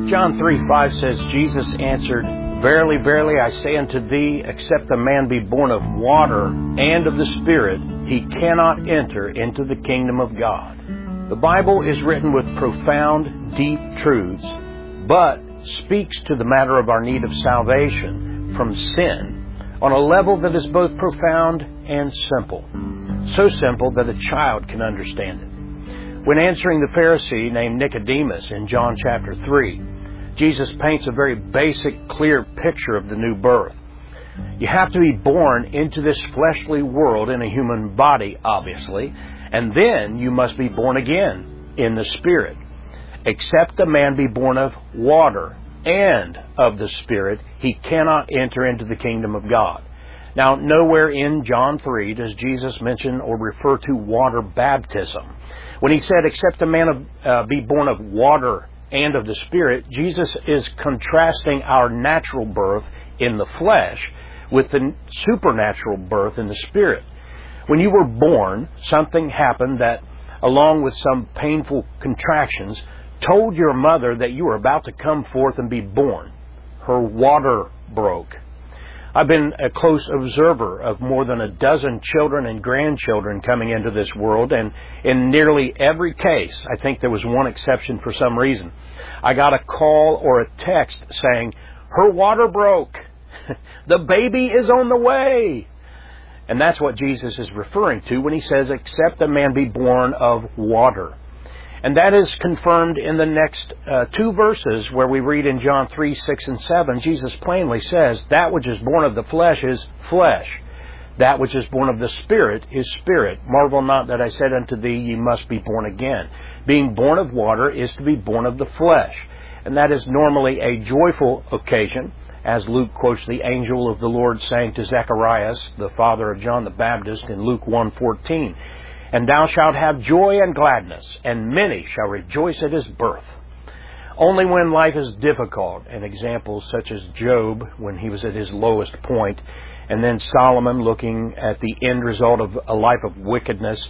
John 3:5 says, Jesus answered, Verily, verily, I say unto thee, except a man be born of water and of the Spirit, he cannot enter into the kingdom of God. The Bible is written with profound, deep truths, but speaks to the matter of our need of salvation from sin on a level that is both profound and simple. So simple that a child can understand it. When answering the Pharisee named Nicodemus in John chapter 3, Jesus paints a very basic, clear picture of the new birth. You have to be born into this fleshly world in a human body, obviously, and then you must be born again in the Spirit. Except a man be born of water and of the Spirit, he cannot enter into the kingdom of God. Now, nowhere in John 3 does Jesus mention or refer to water baptism. When he said, except a man be born of water and of the Spirit, Jesus is contrasting our natural birth in the flesh with the supernatural birth in the Spirit. When you were born, something happened that, along with some painful contractions, told your mother that you were about to come forth and be born. Her water broke. I've been a close observer of more than a dozen children and grandchildren coming into this world, and in nearly every case, I think there was one exception for some reason, I got a call or a text saying, her water broke. The baby is on the way. And that's what Jesus is referring to when he says, except a man be born of water. And that is confirmed in the next two verses where we read in John 3, 6, and 7. Jesus plainly says, that which is born of the flesh is flesh. That which is born of the Spirit is spirit. Marvel not that I said unto thee, ye must be born again. Being born of water is to be born of the flesh. And that is normally a joyful occasion, as Luke quotes the angel of the Lord saying to Zacharias, the father of John the Baptist, in Luke 1:14. And thou shalt have joy and gladness, and many shall rejoice at his birth. Only when life is difficult, and examples such as Job, when he was at his lowest point, and then Solomon looking at the end result of a life of wickedness,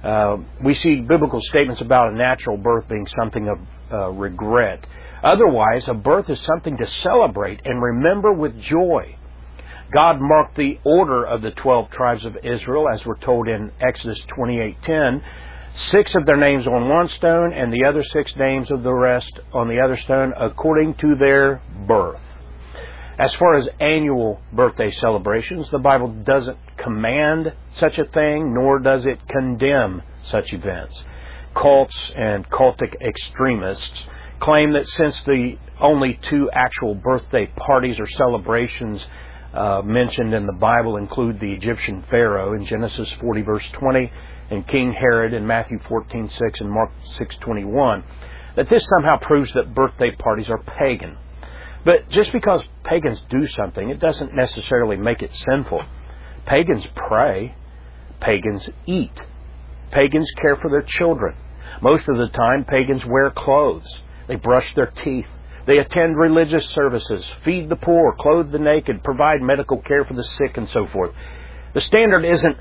we see biblical statements about a natural birth being something of regret. Otherwise, a birth is something to celebrate and remember with joy. God marked the order of the 12 tribes of Israel, as we're told in Exodus 28:10. 6 of their names on one stone, and the other 6 names of the rest on the other stone, according to their birth. As far as annual birthday celebrations, the Bible doesn't command such a thing, nor does it condemn such events. Cults and cultic extremists claim that since the only 2 actual birthday parties or celebrations mentioned in the Bible include the Egyptian Pharaoh in Genesis 40 verse 20 and King Herod in Matthew 14:6 and Mark 6:21, that this somehow proves that birthday parties are pagan. But just because pagans do something, it doesn't necessarily make it sinful. Pagans pray. Pagans eat. Pagans care for their children. Most of the time, pagans wear clothes. They brush their teeth. They attend religious services, feed the poor, clothe the naked, provide medical care for the sick, and so forth. The standard isn't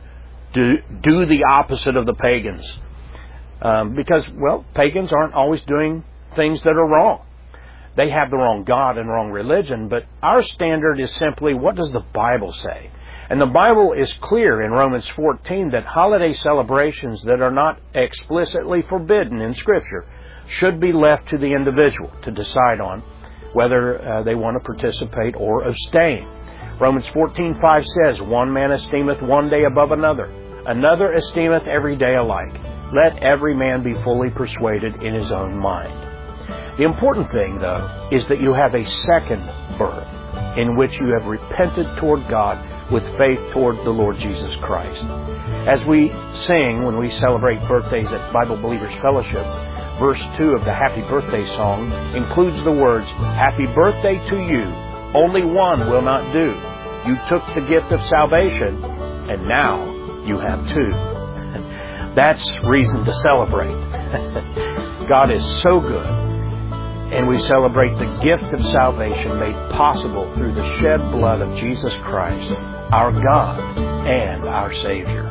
do the opposite of the pagans. Because, well, pagans aren't always doing things that are wrong. They have the wrong God and wrong religion, but our standard is simply, what does the Bible say? And the Bible is clear in Romans 14 that holiday celebrations that are not explicitly forbidden in Scripture should be left to the individual to decide on whether they want to participate or abstain. Romans 14:5 says, one man esteemeth one day above another, another esteemeth every day alike. Let every man be fully persuaded in his own mind. The important thing, though, is that you have a second birth in which you have repented toward God with faith toward the Lord Jesus Christ. As we sing when we celebrate birthdays at Bible Believers Fellowship, verse 2 of the Happy Birthday song includes the words, Happy birthday to you, only one will not do. You took the gift of salvation, and now you have 2. That's reason to celebrate. God is so good, and we celebrate the gift of salvation made possible through the shed blood of Jesus Christ, our God and our Savior.